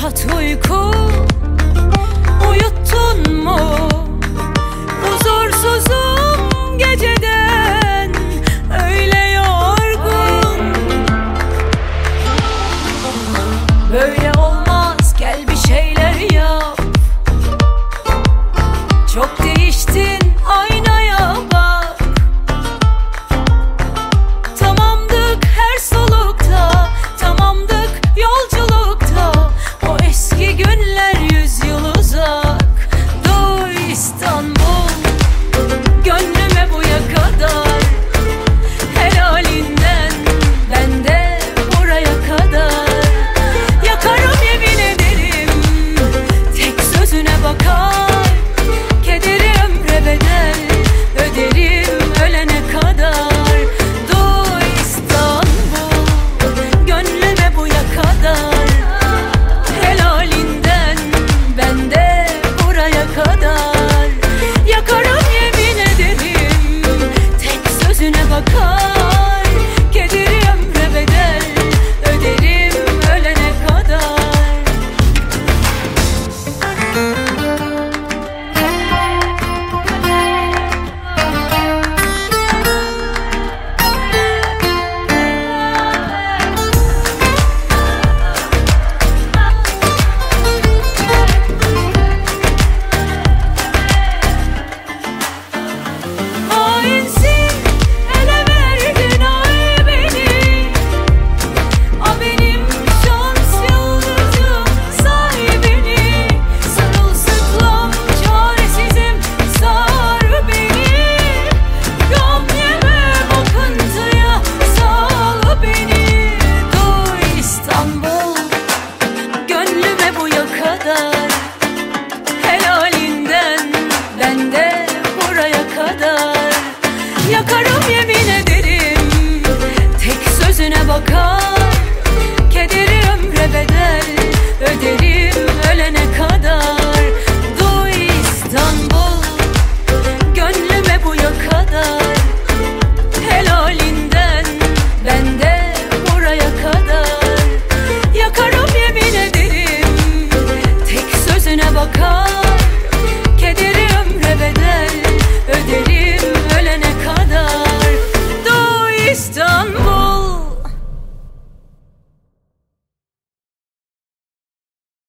rahat uyku uyuttun mu? Huzursuzum geceden, öyle yorgun. Böyle olmaz, gel bir şeyler yap. Çok değiştin, aynaya bak. Tamamdık her solukta, tamamdık yolculukta. O eski günler 100 yıl uzak. Duy İstanbul, gönlüme buya kadar. Helalinden ben de buraya kadar. Yakarım yemin ederim, tek sözüne bakar. Kederi ömre bedel öderim ölene kadar. Duy İstanbul, gönlüme buya kadar. Helalinden ben de buraya kadar. Yakarım yemin ederim, tek sözüne bakar. Kederi ömre bedel öderim ölene kadar. Hainsin, ele verdin ay beni. A benim şans yıldızım, say beni. Sırılsıklam çaresizim, sar beni. Gam yeme bakıntıya, sal beni. Duy İstanbul, gönlüme buya kadar.